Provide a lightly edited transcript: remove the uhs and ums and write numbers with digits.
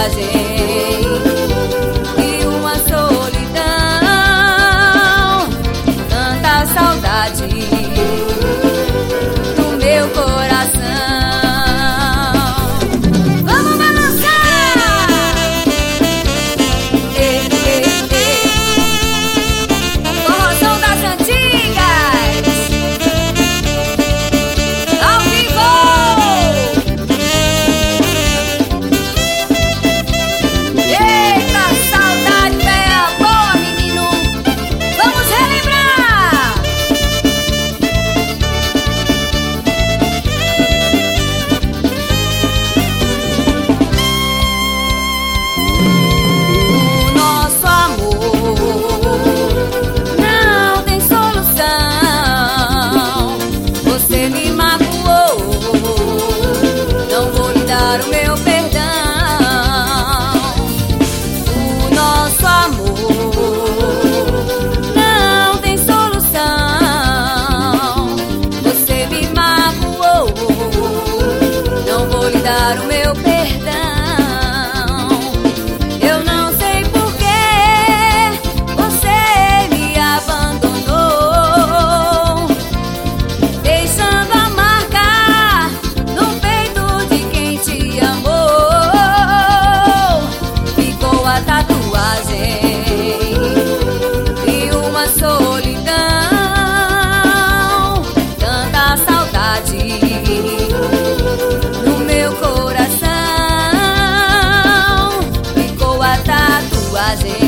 tatuagem e uma solidão, tanta saudade no meu coração. Vamos balançar! Forrozão das antigas, ao vivo! Eita, saudade velha boa, menino! Vamos relembrar! O nosso amor não tem solução. Você me magoou, não vou lhe dar o meu perdão. O nosso amor não tem solução. Você me magoou, não vou lhe dar o meu perdão. Eu não sei por que você me abandonou, deixando a marca no peito de quem te amou. Ficou a tatuagem e uma solidão, tanta saudade no meu coração. Ficou a tatuagem